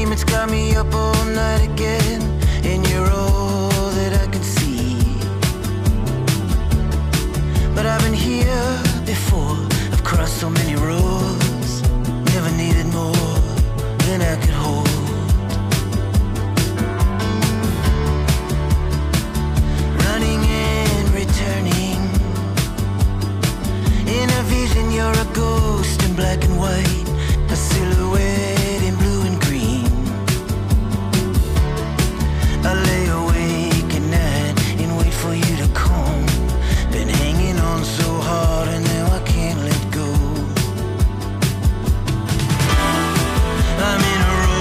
It's got me up all night again, and you're all that I can see. But I've been here before, I've crossed so many roads, never needed more than I could hold. Running and returning, in a vision you're a ghost in black and white, a silhouette in blue and green. I lay awake at night and wait for you to come. Been hanging on so hard and now I can't let go. I'm in a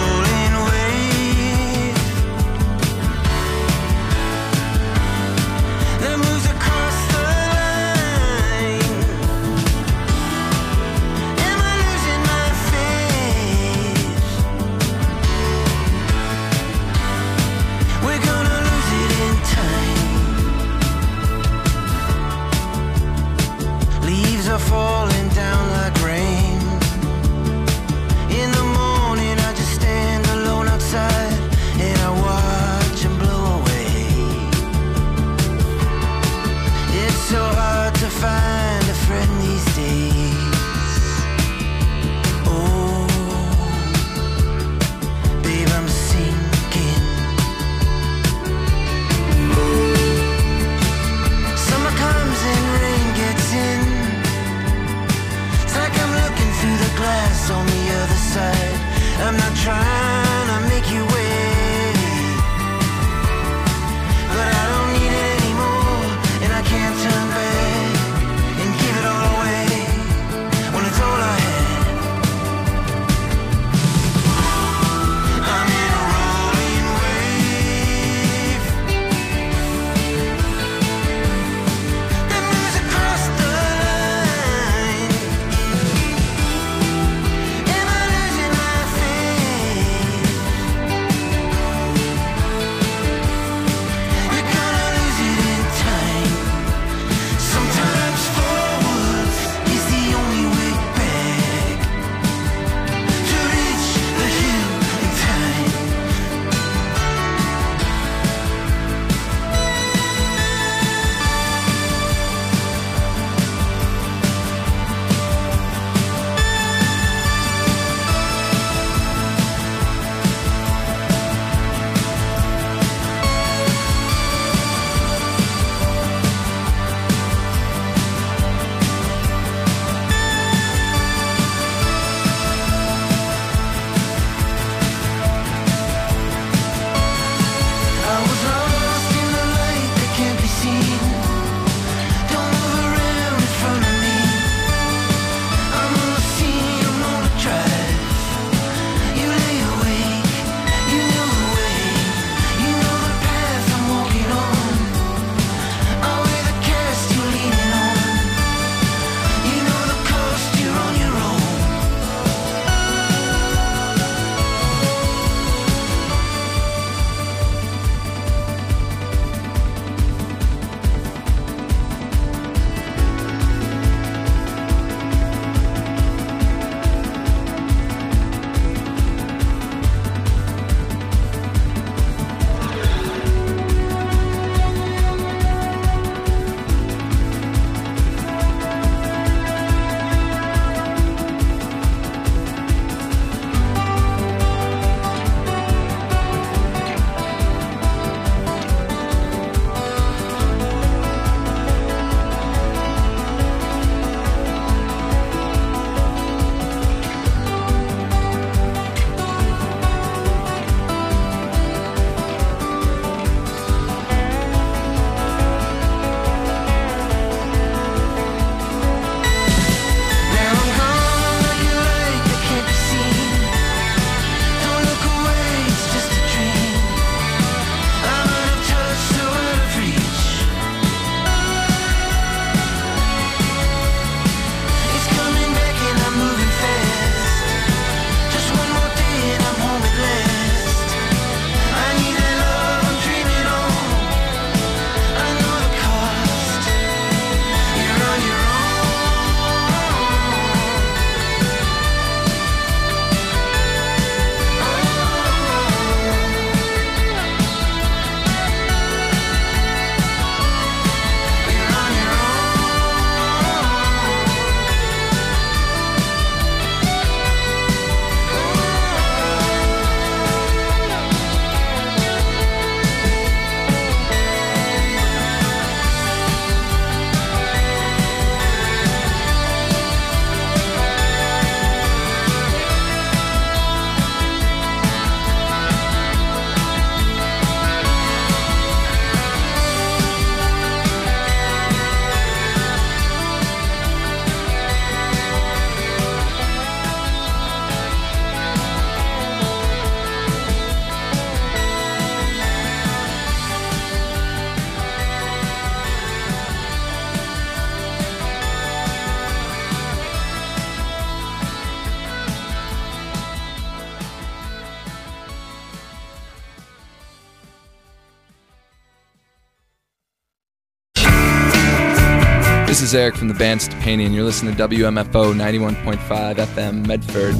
Eric from the band Stepanian. You're listening to WMFO 91.5 FM Medford.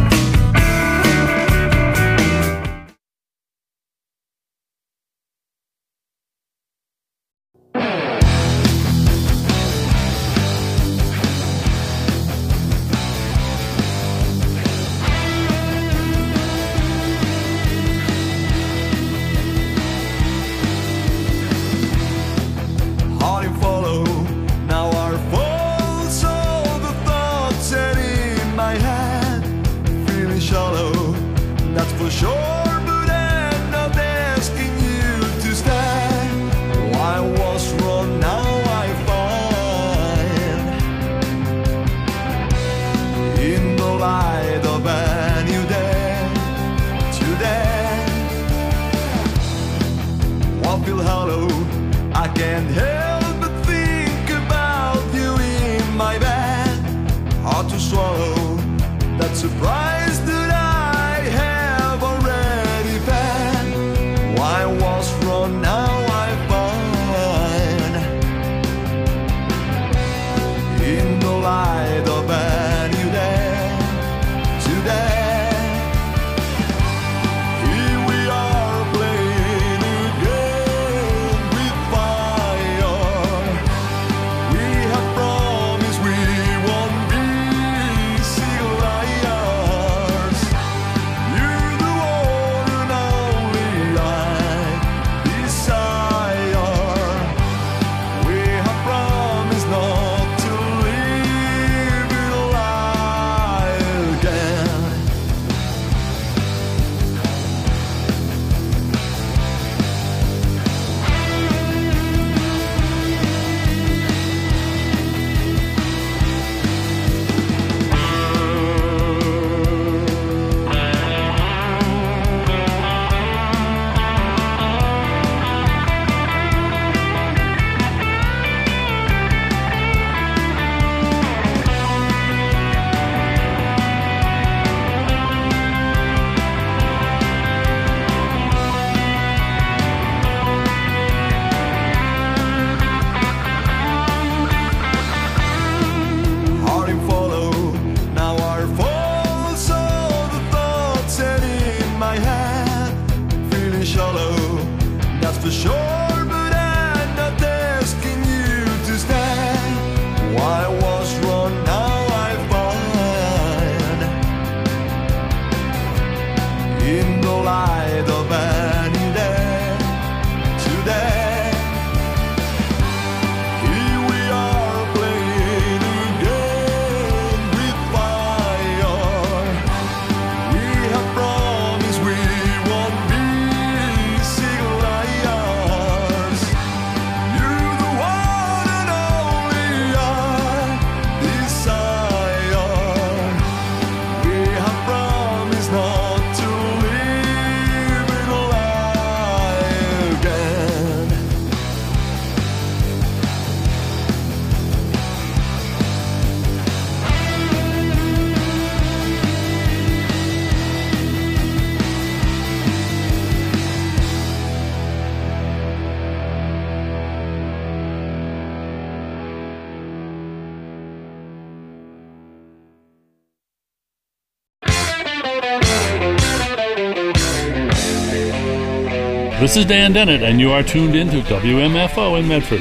This is Dan Dennett, and you are tuned into WMFO in Medford.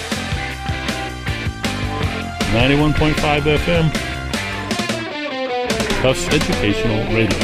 91.5 FM, Tufts Educational Radio.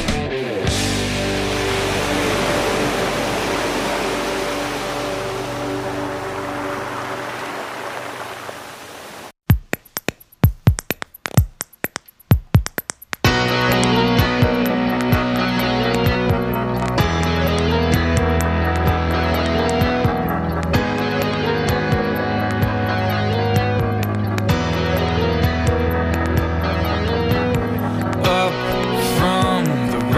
Up from the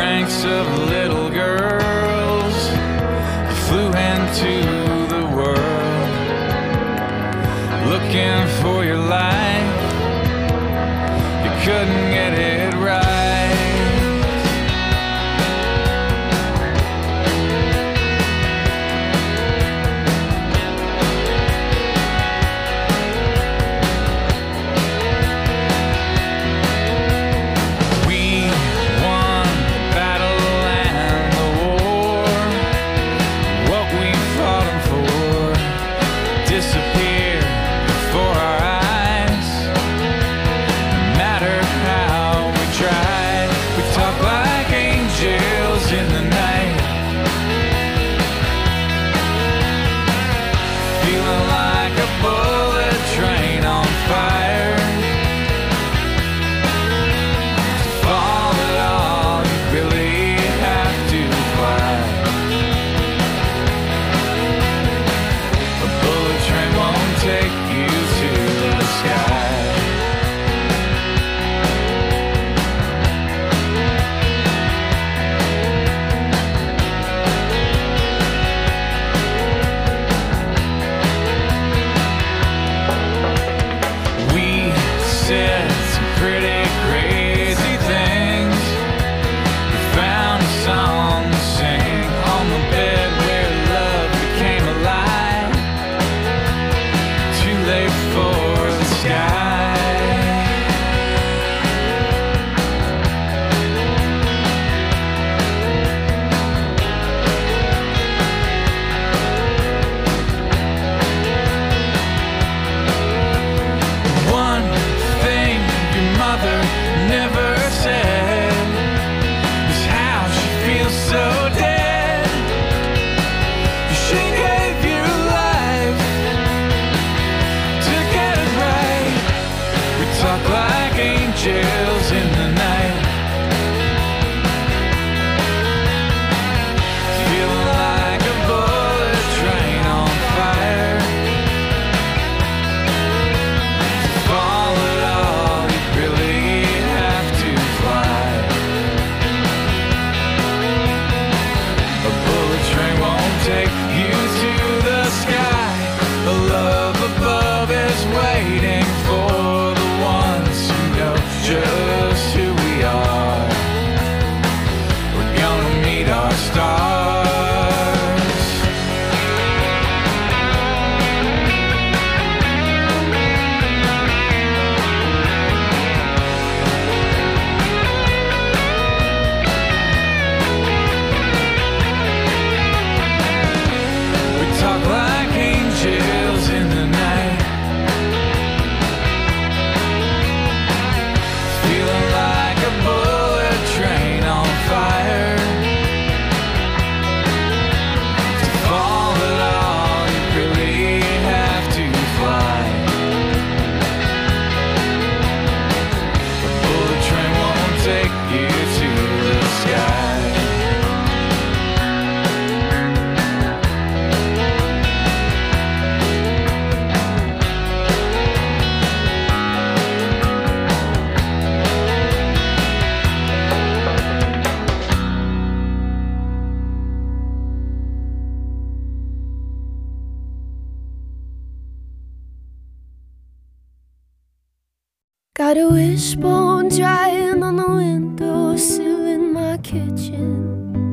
Got a wishbone drying on the windowsill in my kitchen,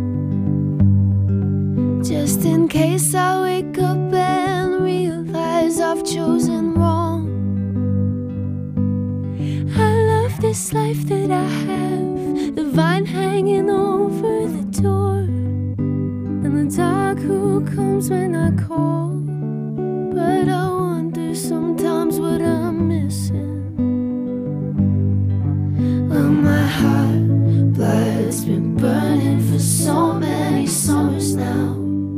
just in case I wake up and realize I've chosen wrong. I love this life that I have, the vine hanging over the door, and the dog who comes when I call. But I wonder sometimes what I'm missing. Well, my heart blood's been burning for so many summers now.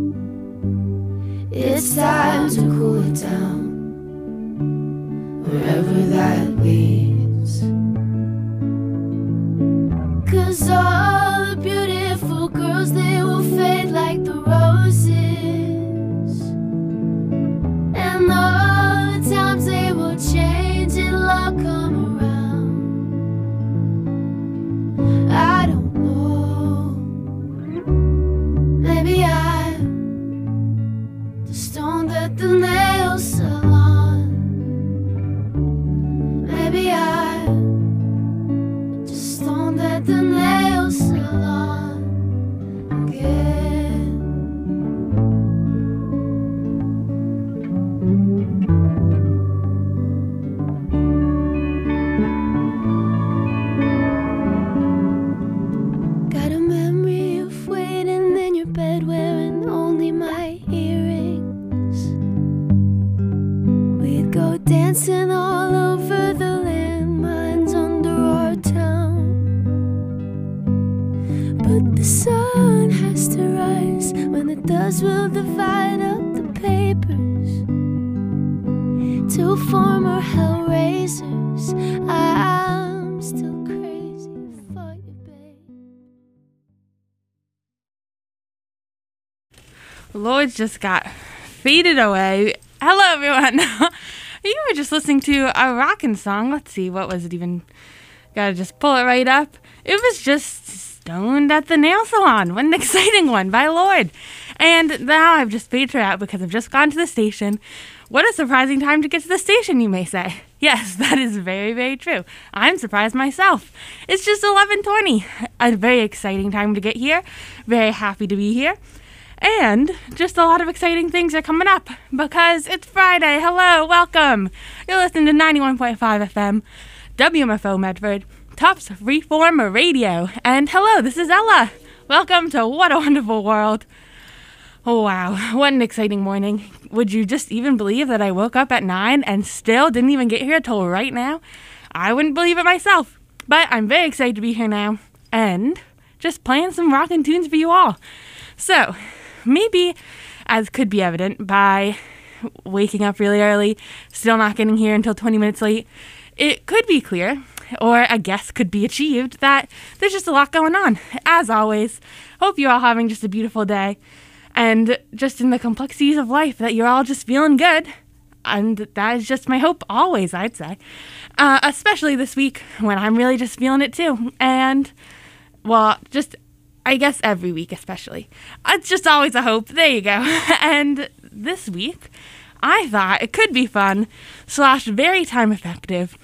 It's time to cool it down, wherever that leads. 'Cause all the beautiful girls, they will fade like the roses, and all the times they will change and love come around. I don't know, maybe I'm the stone that the nails salon. Maybe I'm just stone that the nails salon again. Got a memory of waiting in your bed wearing only my earrings. We'd go dancing all over the landmines under our town. But the sun has to rise. When it does, we'll divide up the papers. Two former hellraisers, I'm still crazy for you, babe. Lloyd's just got faded away. Hello, everyone. You were just listening to a rockin' song. Let's see, what was it even? Gotta just pull it right up. It was just Stoned at the Nail Salon. What an exciting one by Lloyd. And now I've just faded her out because I've just gone to the station. What a surprising time to get to the station, you may say. Yes, that is very, very true. I'm surprised myself. It's just 11:20. A very exciting time to get here. Very happy to be here. And just a lot of exciting things are coming up because it's Friday. Hello, welcome. You're listening to 91.5 FM, WMFO Medford, Tufts Freeform Radio. And hello, this is Ella. Welcome to What a Wonderful World. Oh, wow. What an exciting morning. Would you just even believe that I woke up at 9 and still didn't even get here till right now? I wouldn't believe it myself. But I'm very excited to be here now and just playing some rockin' tunes for you all. So, maybe, as could be evident by waking up really early, still not getting here until 20 minutes late, it could be clear, or a guess could be achieved, that there's just a lot going on. As always, hope you're all having just a beautiful day, and just in the complexities of life, that you're all just feeling good. And that is just my hope always, I'd say. Especially this week, when I'm really just feeling it too. And, well, just I guess every week especially. It's just always a hope. There you go. And this week, I thought it could be fun / very time effective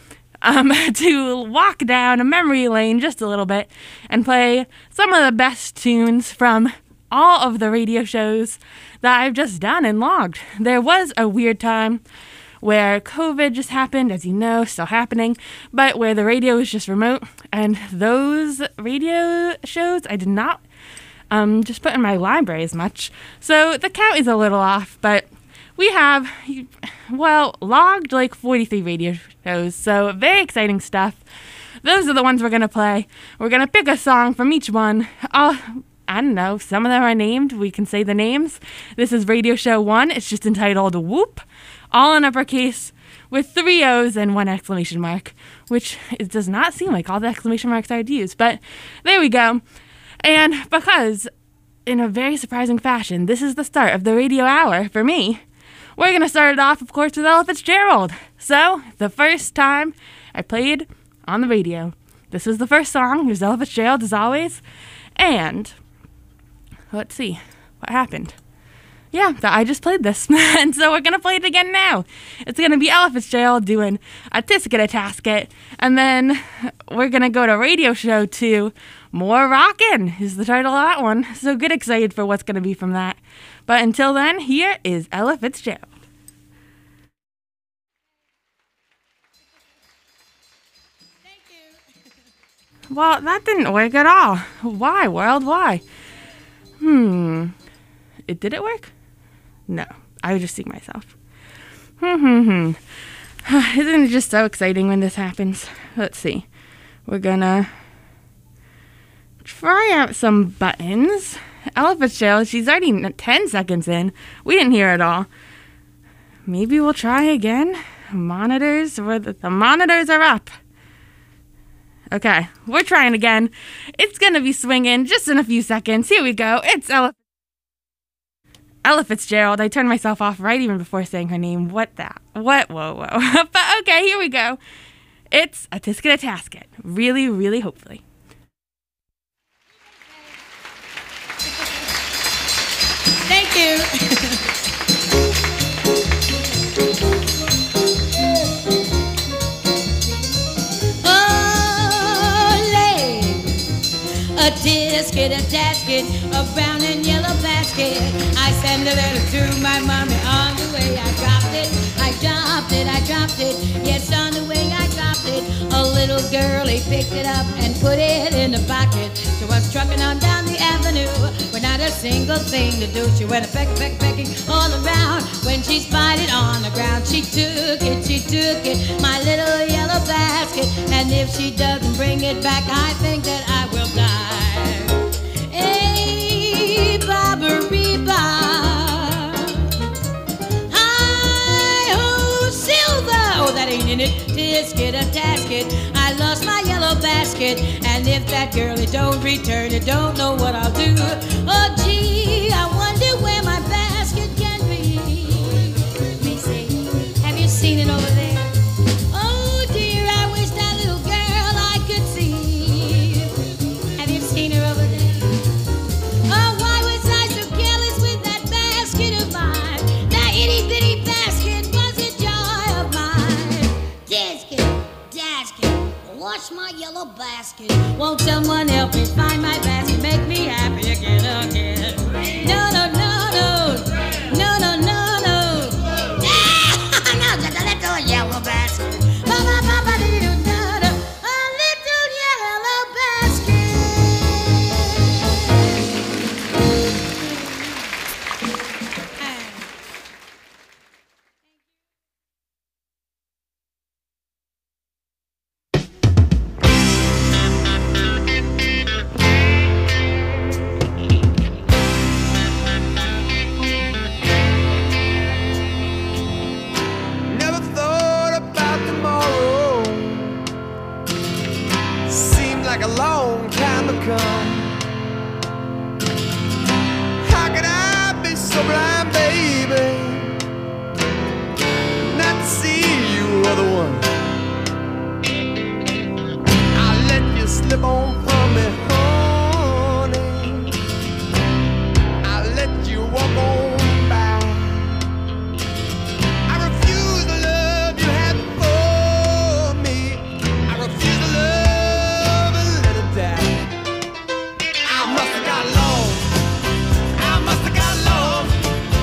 to walk down a memory lane just a little bit and play some of the best tunes from all of the radio shows that I've just done and logged. There was a weird time where COVID just happened, as you know, still happening, but where the radio was just remote, and those radio shows I did not just put in my library as much. So the count is a little off, but we have, well, logged like 43 radio shows, so very exciting stuff. Those are the ones we're going to play. We're going to pick a song from each one. I don't know, some of them are named. We can say the names. This is Radio Show 1. It's just entitled Whoop, all in uppercase with 3 O's and 1 exclamation mark, which it does not seem like all the exclamation marks I'd use, but there we go. And because, in a very surprising fashion, this is the start of the radio hour for me, we're going to start it off, of course, with Ella Fitzgerald. So, the first time I played on the radio, this was the first song. Here's Ella Fitzgerald, as always. And let's see what happened. Yeah, I just played this. And so we're going to play it again now. It's going to be Ella Fitzgerald doing a Tisket a Tasket. And then we're going to go to Radio Show 2. More Rockin' is the title of that one. So get excited for what's going to be from that. But until then, here is Ella Fitzgerald. Thank you. Well, that didn't work at all. Why, world? Why? Did it work? No, I was just seeing myself. Isn't it just so exciting when this happens? Let's see. We're gonna try out some buttons. Ella Fitzgerald, she's already 10 seconds in. We didn't hear it all. Maybe we'll try again. Monitors, the monitors are up. Okay, we're trying again. It's gonna be swinging just in a few seconds. Here we go. It's Ella Fitzgerald. I turned myself off right even before saying her name. What? Whoa. But okay, here we go. It's a Tisket a Tasket. Really, really hopefully. Thank you. A tisket, a tasket, a brown and yellow basket. I send a letter to my mommy. On the way I dropped it, yes, on the way I dropped it. A little girlie picked it up and put it in the pocket. So I was trucking on down the avenue with not a single thing to do. She went pecking all around. When she spied it on the ground, she took it, my little yellow basket. And if she doesn't bring it back, I think that I will die. Hey, Bobbery Bob. Hi-ho, Silver. Oh, that ain't in it. Tisket a tasket. I lost my yellow basket. And if that girlie don't return it, don't know what I'll do. Oh, gee, I wonder where my basket can be. Let me see. Have you seen it over there? Oh, dear, I wish that little girl I could see. Have you seen her over there? Oh, why was I so careless with that basket of mine? That itty-bitty basket was a joy of mine. Tisket, tasket, wash my yellow basket. Won't someone help me find my basket? Make me happy again. No. No, just a little yellow basket. A little yellow basket. Never thought about tomorrow. Seemed like a long time to come. How could I be so blind, baby, not to see you are the one? I let you slip on from me, honey. I let you walk on by. I refuse the love you had for me. I refuse to love and let it die. I must have got lost. I must have got lost.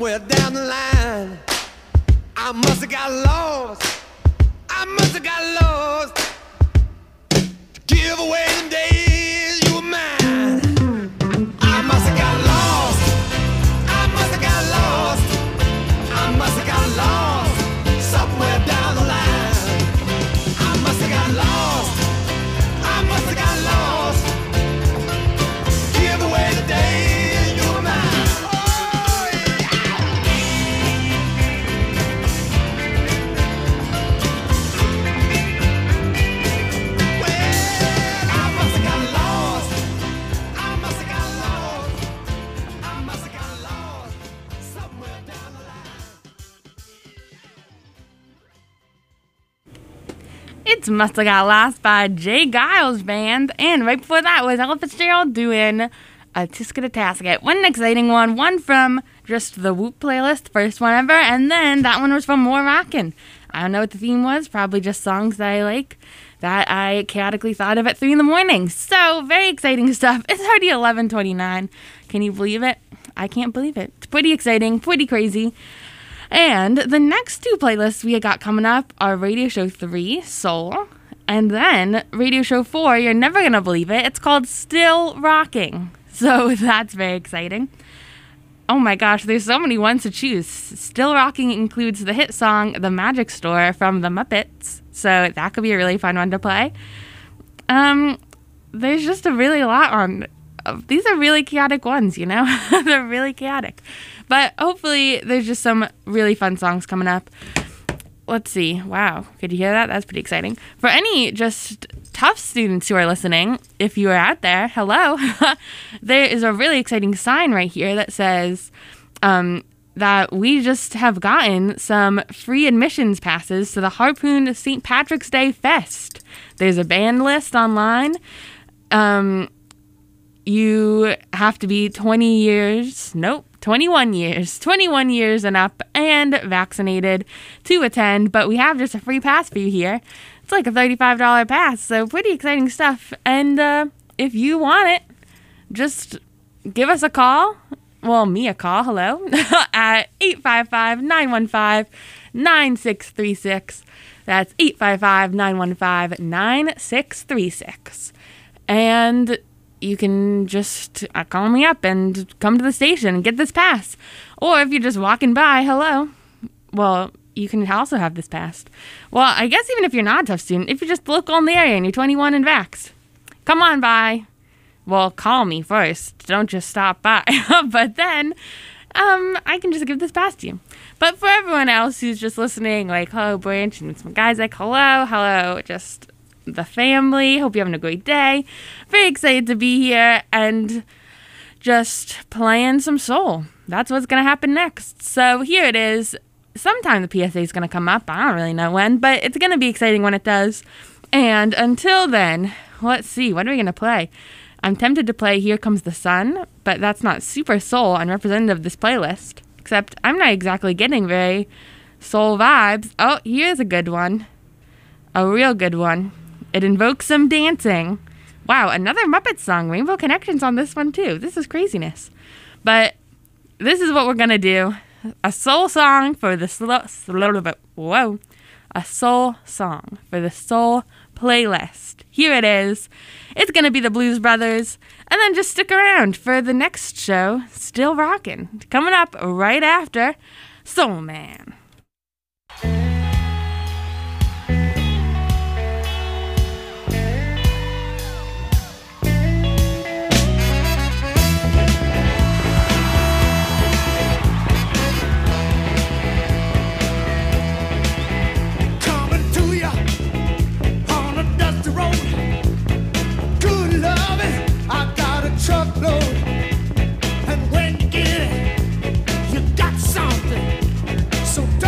somewhere down the line. I must have got lost. I must have got lost to give away the days you were mine. I must have got lost. I must have got lost. I must have got lost somewhere down the line. I must have got lost. I must have got lost. Give away the days you were mine. Oh, yeah. Well, I must have got lost. I must have got lost. I must have got lost somewhere down the line. It's Musta Got Lost by Jay Giles Band. And right before that was Ella Fitzgerald doing a Tisket a Tasket. One exciting one from just the Whoop playlist, first one ever. And then that one was from More Rockin'. I don't know what the theme was, probably just songs that I like that I chaotically thought of at 3 in the morning. So, very exciting stuff. It's already 11:29. Can you believe it? I can't believe it. It's pretty exciting, pretty crazy. And the next two playlists we got coming up are Radio Show 3, Soul, and then Radio Show 4, you're never going to believe it, it's called Still Rocking. So that's very exciting. Oh my gosh, there's so many ones to choose. Still Rocking includes the hit song The Magic Store from The Muppets, so that could be a really fun one to play. There's just a really lot on. These are really chaotic ones, you know? They're really chaotic. But hopefully there's just some really fun songs coming up. Let's see. Wow. Could you hear that? That's pretty exciting. For any just tough students who are listening, if you are out there, hello. There is a really exciting sign right here that says that we just have gotten some free admissions passes to the Harpoon St. Patrick's Day Fest. There's a band list online. You have to be 21 years and up and vaccinated to attend, but we have just a free pass for you here. It's like a $35 pass, so pretty exciting stuff. And if you want it, just give us a call. Well, me a call, hello, at 855-915-9636. That's 855-915-9636. And you can just call me up and come to the station and get this pass. Or if you're just walking by, hello, well, you can also have this pass. Well, I guess even if you're not a tough student, if you're just local in the area and you're 21 and vaxxed, come on by. Well, call me first. Don't just stop by. But then I can just give this pass to you. But for everyone else who's just listening, like, hello, Branch, and some guys like, hello, just the family. Hope you're having a great day. Very excited to be here and just playing some soul. That's what's going to happen next. So here it is. Sometime the PSA is going to come up. I don't really know when, but it's going to be exciting when it does. And until then, let's see. What are we going to play? I'm tempted to play Here Comes the Sun, but that's not super soul and representative of this playlist. Except I'm not exactly getting very soul vibes. Oh, here's a good one. A real good one. It invokes some dancing. Wow, another Muppet song. Rainbow Connections on this one, too. This is craziness. But this is what we're going to do. A soul song for the a soul song for the soul playlist. Here it is. It's going to be the Blues Brothers. And then just stick around for the next show, Still Rockin'. Coming up right after Soul Man. Truckload, and when you get it, you got something so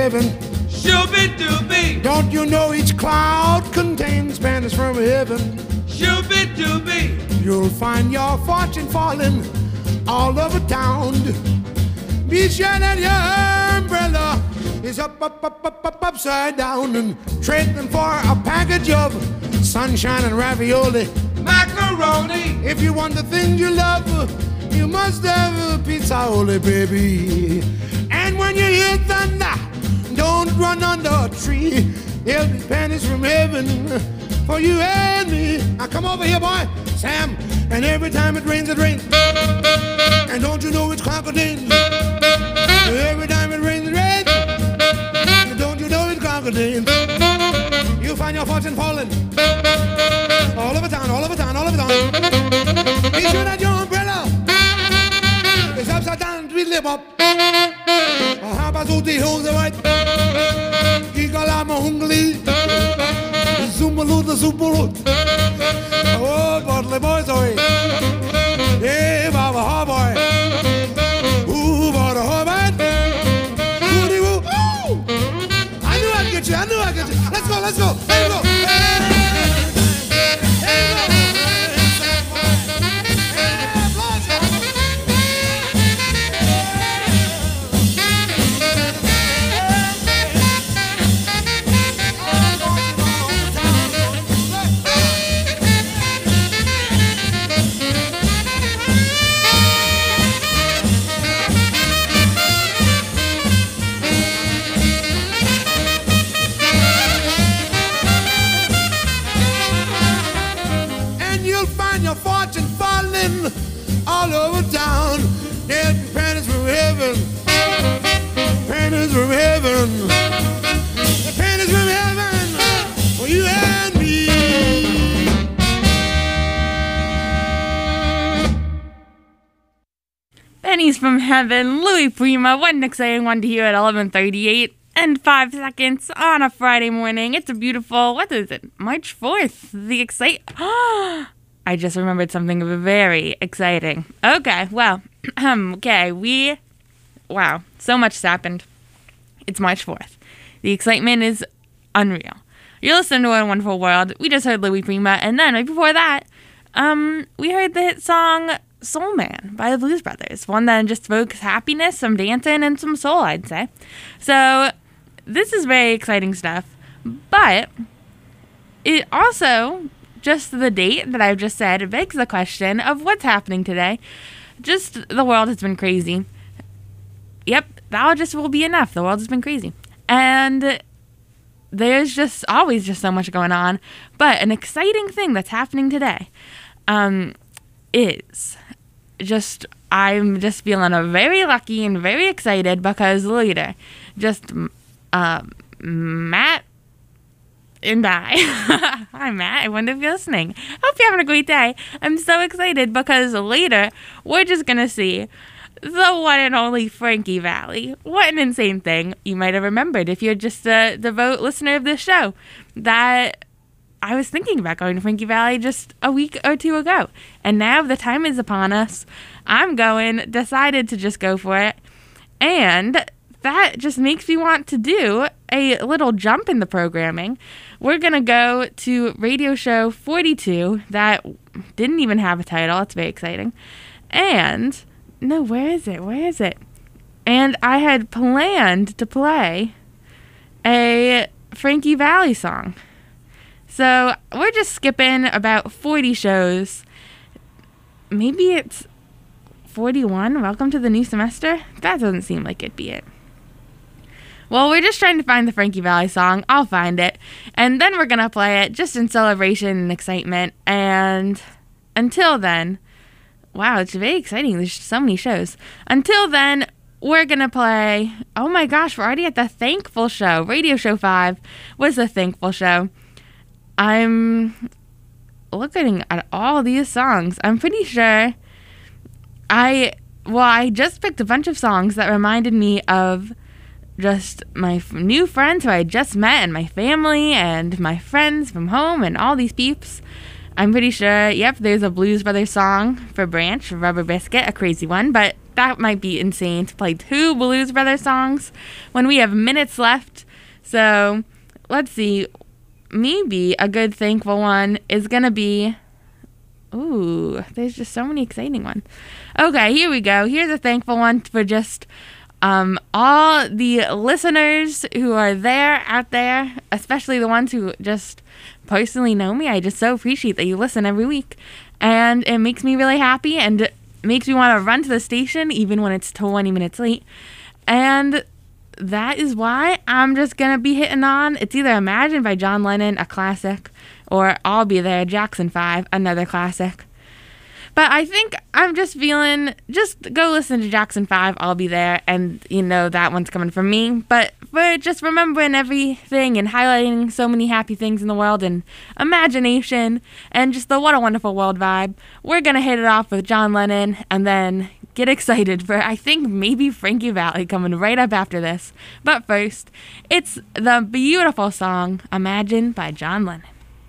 heaven. Shooby-dooby, Don't you know each cloud contains pennies from heaven? shooby-dooby, You'll find your fortune falling all over town. Be sure that your umbrella is upside down, and trade them for a package of sunshine and ravioli. macaroni, If you want the things you love, you must have a pizza, only baby. And when you hear thunder, don't run under a tree. There'll be pennies from heaven for you and me. Now come over here, boy, Sam. And every time it rains, it rains. And don't you know it's crocodile? Every time it rains, it rains. And don't you know it's crocodile? You'll find your fortune falling all over town, all over town, all over town. Be sure that your umbrella is upside down, tweedly bop. How about those hills are white? Gigalama hungly. Zumbaloo the Zumbaloo. Oh, Bartley boys, oi. Hey, Baba, ha, boy. Ooh, Baba, ha, man. Woody, woo. Ooh. I knew I'd get you. I knew I'd get you. Let's go, let's go. There you go. Fortune falling all over town. There'll be pennies from heaven, pennies from heaven, pennies from heaven for you and me. Pennies from Heaven, Louis Prima. What an exciting one to hear at 11:38 and 5 seconds on a Friday morning. It's a beautiful, what is it, March 4th. The I just remembered something very exciting. Okay, well, wow, so much has happened. It's March 4th. The excitement is unreal. You're listening to A Wonderful World. We just heard Louis Prima, and then right before that, we heard the hit song Soul Man by the Blues Brothers. One that just evokes happiness, some dancing, and some soul, I'd say. So, this is very exciting stuff, but it also, just the date that I've just said, begs the question of what's happening today. Just, the world has been crazy. Yep, that just will be enough. The world has been crazy. And there's just always just so much going on. But an exciting thing that's happening today is just, I'm just feeling very lucky and very excited because later, just Matt and I, hi Matt, I wonder if you're listening. Hope you're having a great day. I'm so excited because later we're just going to see the one and only Frankie Valli. What an insane thing. You might have remembered if you're just a devout listener of this show that I was thinking about going to Frankie Valli just a week or two ago. And now the time is upon us. I'm decided to just go for it. And that just makes me want to do a little jump in the programming. We're going to go to radio show 42 that didn't even have a title. It's very exciting. And, no, where is it? And I had planned to play a Frankie Valli song. So we're just skipping about 40 shows. Maybe it's 41. Welcome to the new semester? That doesn't seem like it'd be it. Well, we're just trying to find the Frankie Valli song. I'll find it. And then we're going to play it just in celebration and excitement. And until then, wow, it's very exciting. There's so many shows. Until then, we're going to play, oh my gosh, we're already at the Thankful Show. Radio Show 5 was the Thankful Show. I'm looking at all these songs. I'm pretty sure I just picked a bunch of songs that reminded me of just my new friends who I just met and my family and my friends from home and all these peeps. I'm pretty sure, yep, there's a Blues Brothers song for Branch, Rubber Biscuit, a crazy one, but that might be insane to play 2 Blues Brothers songs when we have minutes left. So let's see. Maybe a good thankful one is going to be... Ooh, there's just so many exciting ones. Okay, here we go. Here's a thankful one for just all the listeners who are out there, especially the ones who just personally know me. I just so appreciate that you listen every week. And it makes me really happy and makes me want to run to the station even when it's 20 minutes late. And that is why I'm just going to be hitting on. It's either Imagine by John Lennon, a classic, or I'll Be There, Jackson 5, another classic. But I think I'm just feeling, just go listen to Jackson 5, I'll Be There, and you know that one's coming from me. But for just remembering everything and highlighting so many happy things in the world and imagination and just the What a Wonderful World vibe, we're going to hit it off with John Lennon and then get excited for, I think, maybe Frankie Valli coming right up after this. But first, it's the beautiful song, Imagine by John Lennon.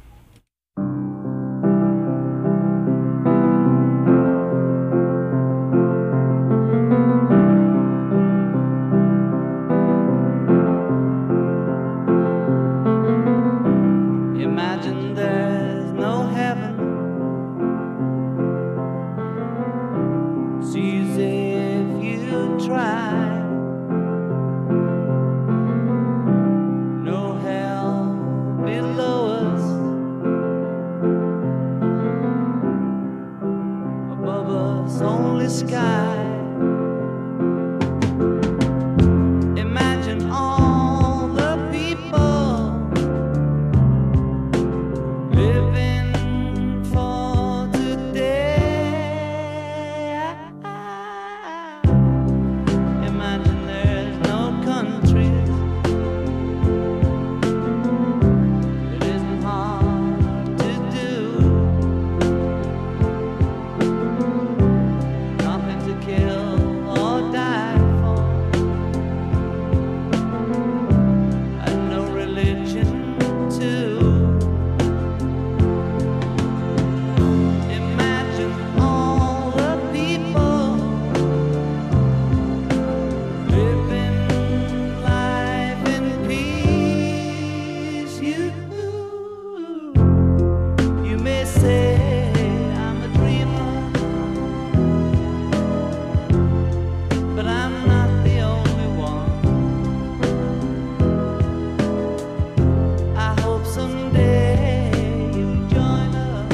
Imagine there's no heaven. It's easy if you try. No hell below us, above us only sky. Imagine all the people living for today. Imagine there's no countries. It isn't hard to do. Nothing to kill or die for, and no religion too. Imagine all the people living life in peace. You may say I'm a dreamer, but I'm not the only one. I hope someday you'll join us,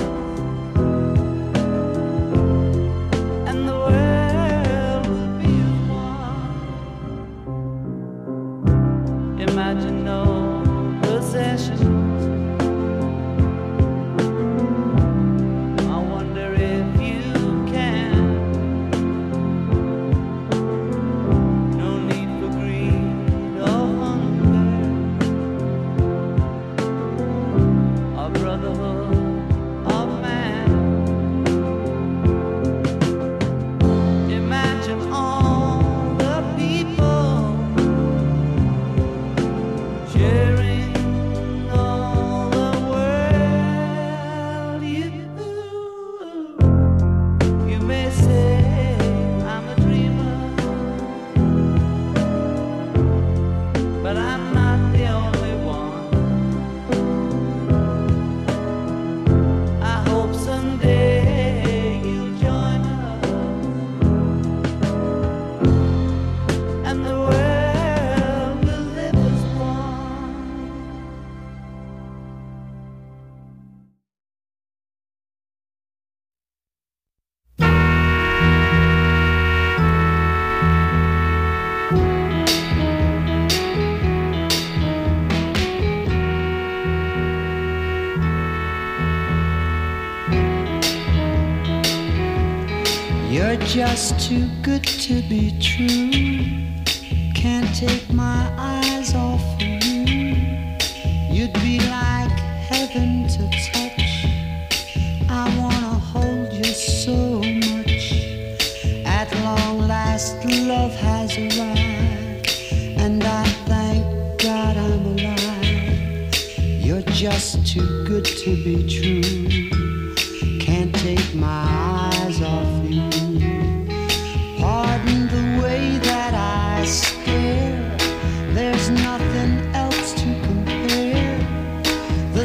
and the world will be as one. Imagine no possessions. I wonder if you can. No need for greed or hunger, or brotherhood of man. Imagine all the people sharing all the world. You may say I'm a dreamer, but I'm not the only one. I hope someday you'll join us, and the world will live as one. You're just too good to be true. Can't take my eyes off of you. You'd be like heaven to touch. I wanna hold you so much. At long last, love has arrived, and I thank God I'm alive. You're just too good to be true. Can't take my eyes off you. Pardon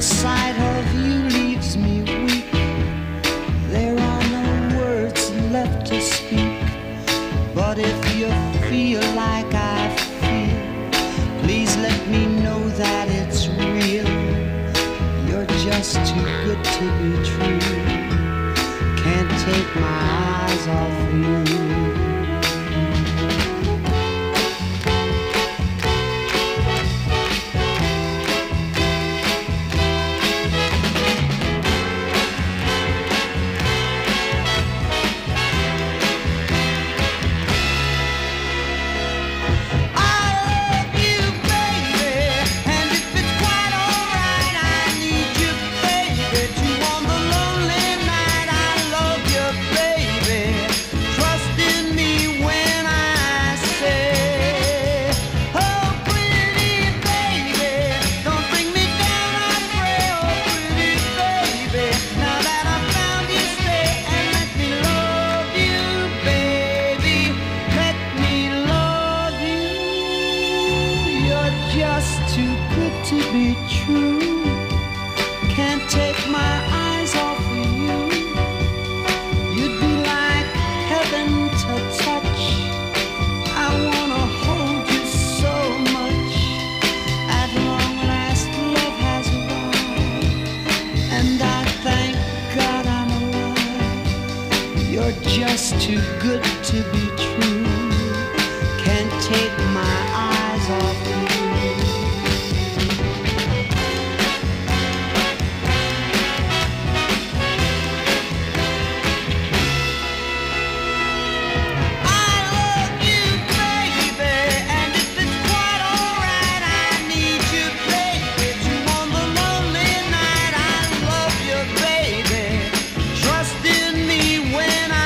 sight of you leaves me weak. There are no words left to speak. But if you feel like I feel, please let me know that it's real. You're just too good to be true. Can't take my eyes off you. Just too good to be true. Can't take my eyes off you. I love you, baby, and if it's quite alright, I need you, baby, to on the lonely night. I love you, baby. Trust in me when I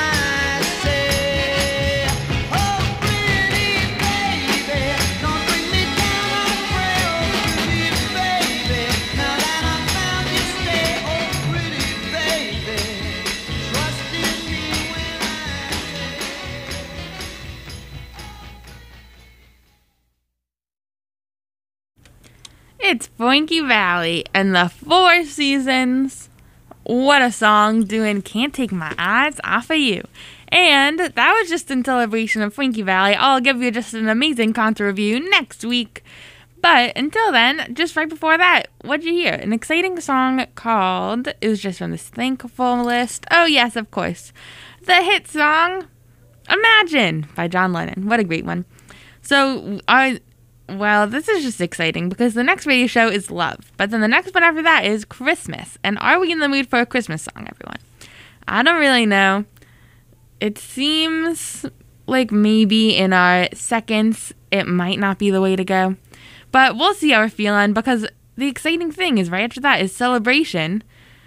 It's Frankie Valli and the Four Seasons. What a song, doing Can't Take My Eyes Off of You. And that was just in celebration of Frankie Valli. I'll give you just an amazing concert review next week. But until then, just right before that, what'd you hear? An exciting song called, it was just from this thankful list. Oh yes, of course. The hit song, Imagine, by John Lennon. What a great one. So, well, this is just exciting because the next radio show is Love. But then the next one after that is Christmas. And are we in the mood for a Christmas song, everyone? I don't really know. It seems like maybe in our seconds, it might not be the way to go. But we'll see how we're feeling because the exciting thing is right after that is Celebration.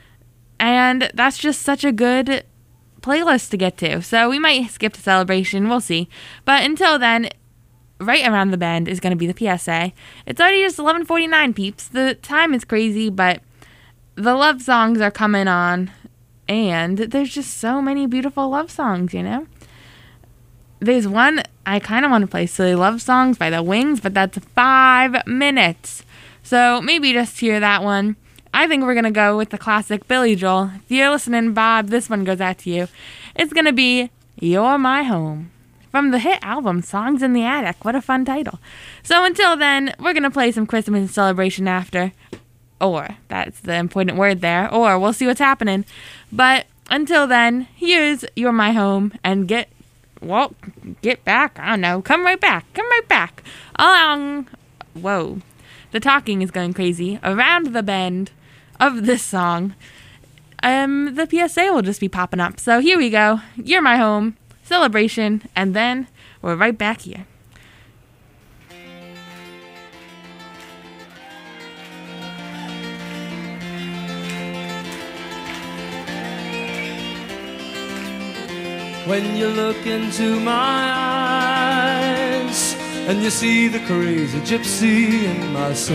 And that's just such a good playlist to get to. So we might skip to Celebration. We'll see. But until then, right around the bend is going to be the PSA. It's already just 11:49, peeps. The time is crazy, but the love songs are coming on. And there's just so many beautiful love songs, you know? There's one I kind of want to play, Silly Love Songs by The Wings, but that's 5 minutes. So maybe just hear that one. I think we're going to go with the classic Billy Joel. If you're listening, Bob, this one goes out to you. It's going to be You're My Home from the hit album Songs in the Attic. What a fun title. So until then, we're going to play some Christmas Celebration after. Or, that's the important word there. Or, we'll see what's happening. But until then, here's You're My Home. And get back. I don't know. Come right back. Along. Whoa. The talking is going crazy. Around the bend of this song. The PSA will just be popping up. So here we go. You're My Home. Celebration. And then we're right back here. When you look into my eyes and you see the crazy gypsy in my soul,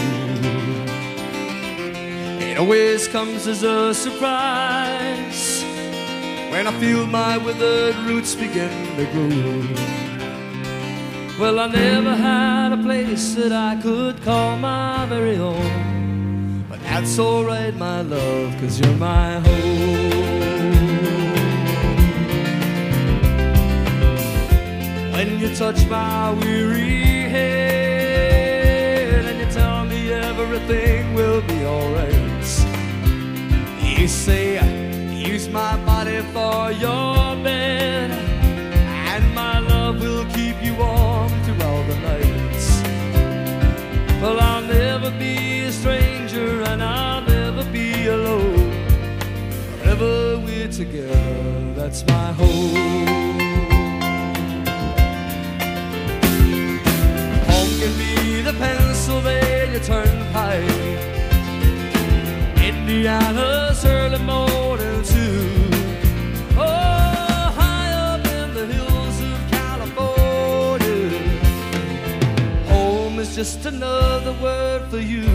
it always comes as a surprise when I feel my withered roots begin to grow. Well, I never had a place that I could call my very own, but That's alright, my love, 'cause you're my home. When you touch my weary head and you tell me everything will be alright, you say, use my body for your bed, and my love will keep you warm throughout the nights. Well, I'll never be a stranger and I'll never be alone. Wherever we're together, that's my home. Home can be the Pennsylvania Turnpike, Indiana's early morning too. Oh, high up in the hills of California, home is just another word for you.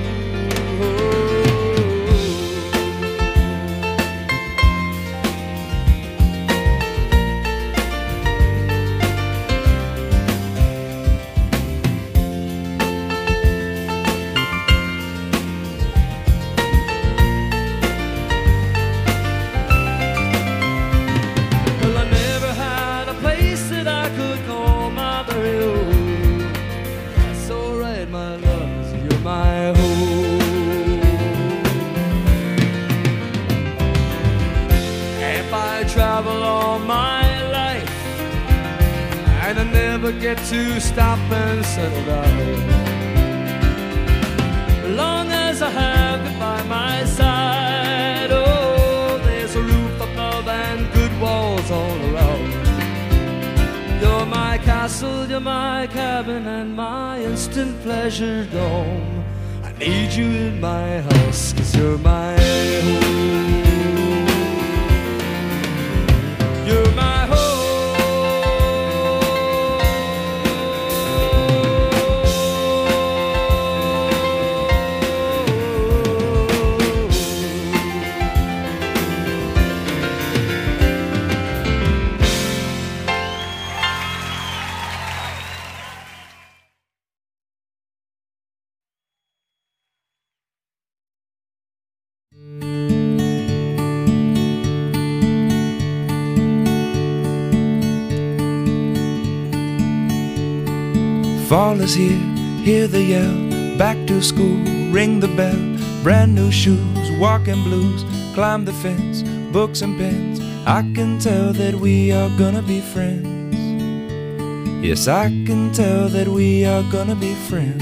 Get to stop and settle down. As long as I have you by my side, oh, there's a roof above and good walls all around. You're my castle, you're my cabin, and my instant pleasure dome. I need you in my house, 'cause you're my home. You're my home. Fall is here, hear the yell, back to school, ring the bell, brand new shoes, walking blues, climb the fence, books and pens. I can tell that we are gonna be friends. Yes, I can tell that we are gonna be friends.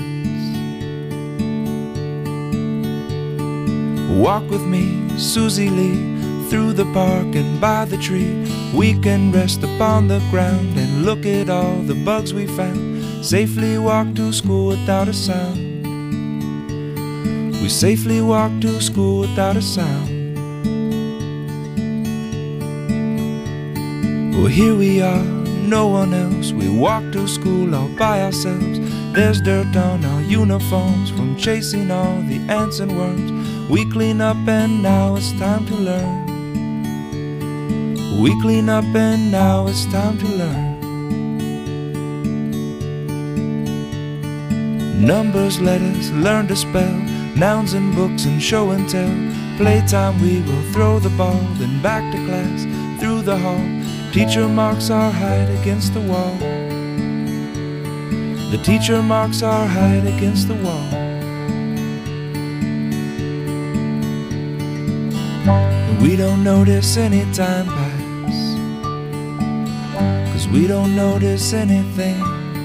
Walk with me, Susie Lee, through the park and by the tree. We can rest upon the ground and look at all the bugs we found. Safely walk to school without a sound. We safely walk to school without a sound. Well, here we are, no one else. We walk to school all by ourselves. There's dirt on our uniforms from chasing all the ants and worms. We clean up and now it's time to learn. We clean up and now it's time to learn. Numbers, letters, learn to spell, nouns and books and show and tell. Playtime we will throw the ball, then back to class, through the hall. Teacher marks our height against the wall. The teacher marks our height against the wall. We don't notice any time pass, 'cause we don't notice anything.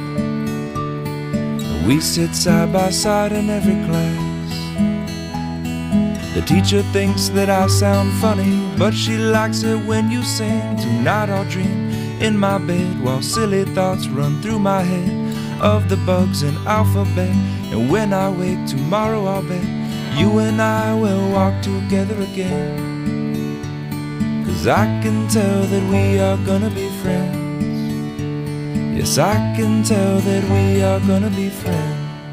We sit side by side in every class. The teacher thinks that I sound funny, but she likes it when you sing. Tonight I'll dream in my bed while silly thoughts run through my head of the bugs in alphabet. And when I wake tomorrow I'll bet you and I will walk together again. 'Cause I can tell that we are gonna be friends. Yes, I can tell that we are gonna be friends.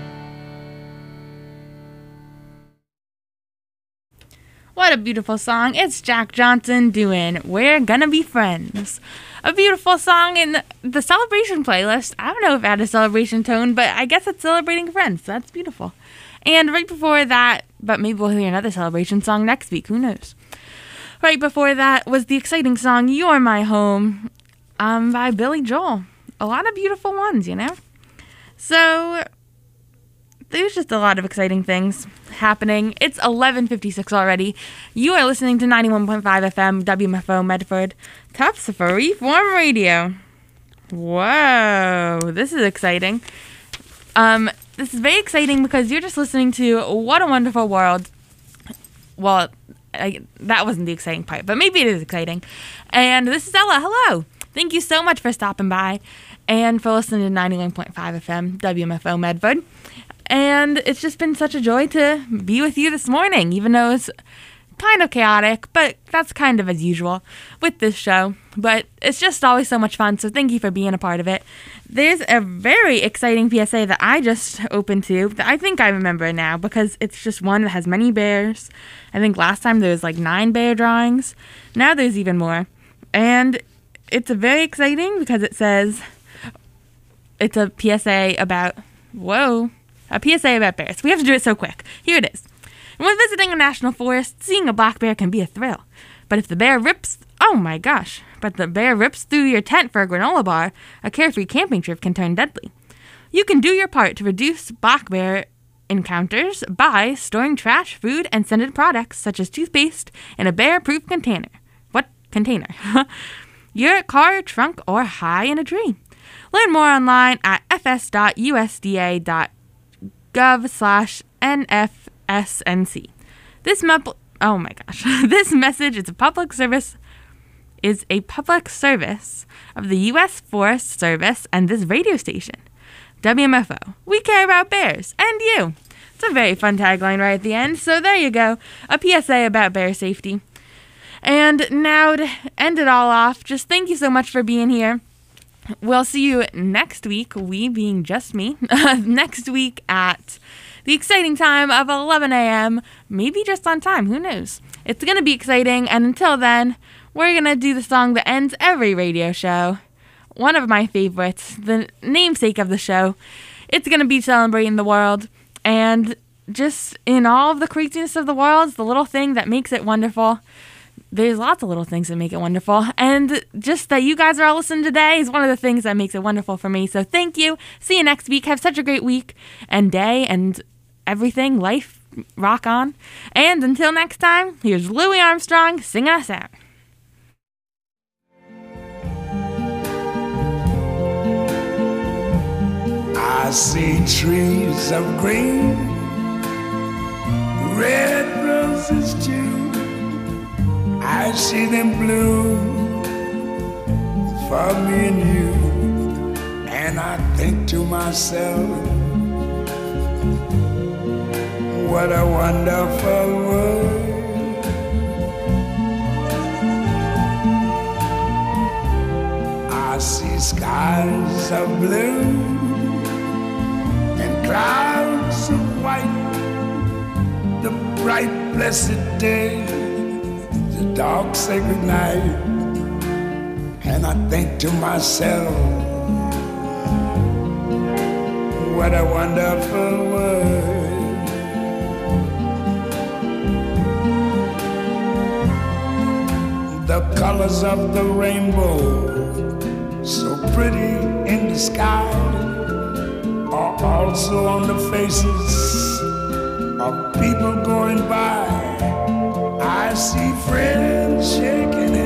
What a beautiful song. It's Jack Johnson doing We're Gonna Be Friends. A beautiful song in the celebration playlist. I don't know if it had a celebration tone, but I guess it's celebrating friends. So that's beautiful. And right before that, but maybe we'll hear another celebration song next week. Who knows? Right before that was the exciting song You're My Home by Billy Joel. A lot of beautiful ones, you know? So there's just a lot of exciting things happening. It's 11:56 already. You are listening to 91.5 FM WMFO Medford, Tufts for Reform Radio. Whoa, this is exciting. This is very exciting because you're just listening to What a Wonderful World. Well, that wasn't the exciting part, but maybe it is exciting. And this is Ella. Hello. Thank you so much for stopping by and for listening to 91.5 FM WMFO Medford. And it's just been such a joy to be with you this morning, even though it's kind of chaotic, but that's kind of as usual with this show. But it's just always so much fun, so thank you for being a part of it. There's a very exciting PSA that I just opened to that I think I remember now because it's just one that has many bears. I think last time there was like 9 bear drawings. Now there's even more. And it's very exciting because it says it's a PSA about, a PSA about bears. We have to do it so quick. Here it is. When visiting a national forest, seeing a black bear can be a thrill. But if the bear rips through your tent for a granola bar, a carefree camping trip can turn deadly. You can do your part to reduce black bear encounters by storing trash, food, and scented products such as toothpaste in a bear-proof container. What container? Your car, trunk, or high in a tree. Learn more online at fs.usda.gov/NFSNC. This message is a public service of the U.S. Forest Service and this radio station. WMFO. We care about bears and you. It's a very fun tagline right at the end, so there you go. A PSA about bear safety. And now to end it all off, just thank you so much for being here. We'll see you next week, we being just me, next week at the exciting time of 11 a.m., maybe just on time, who knows. It's going to be exciting, and until then, we're going to do the song that ends every radio show. One of my favorites, the namesake of the show. It's going to be Celebrating the World, and just in all of the craziness of the world, the little thing that makes it wonderful. There's lots of little things that make it wonderful, and just that you guys are all listening today is one of the things that makes it wonderful for me. So thank you. See you next week. Have such a great week and day and everything. Life, rock on. And until next time, here's Louis Armstrong singing us out. I see trees of green, red roses too. I see them bloom for me and you, and I think to myself, what a wonderful world. I see skies of blue and clouds of white, the bright blessed day, the dark sacred night, and I think to myself, what a wonderful world. The colors of the rainbow, so pretty in the sky, are also on the faces of people going by. I see friends shaking hands